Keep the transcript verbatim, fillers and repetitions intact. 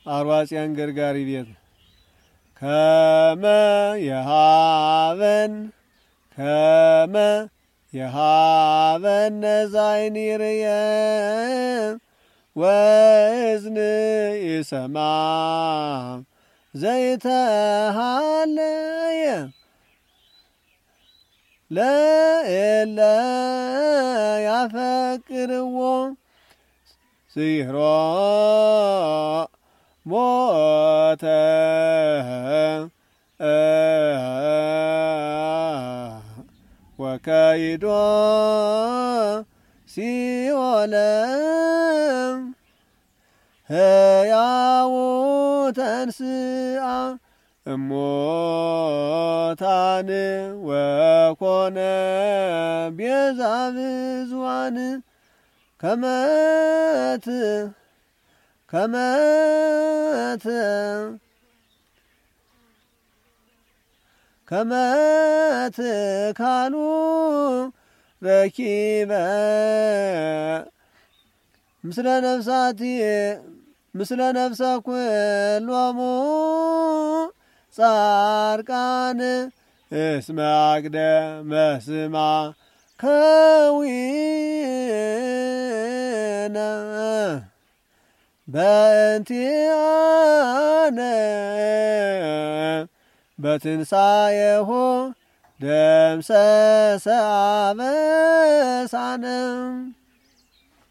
አርዋጽያን ገርጋሪ ቤት ከመ የሃበን ከመ የሃበነ ዛይን ይርየ ወእዝን ይሰማ ዘይተሃለየ ለእለ ያፈቅርዎ ሲሮ ሞተ ወከይዶ ሲኦለ ሕያው ተንሥአ እሙታን ወኮነ ቤዛ ብዙኃን ከመት ከመት ከመት ካሉ ረኪበ ምስለ ነፍሳት ምስለ ነፍሰ ኩሎሙ ጻድቃን እስመ አቅደመ ስማ ከዊነ በእንቲአነ በትንሣኤሁ ደምሰሰ አበሳነ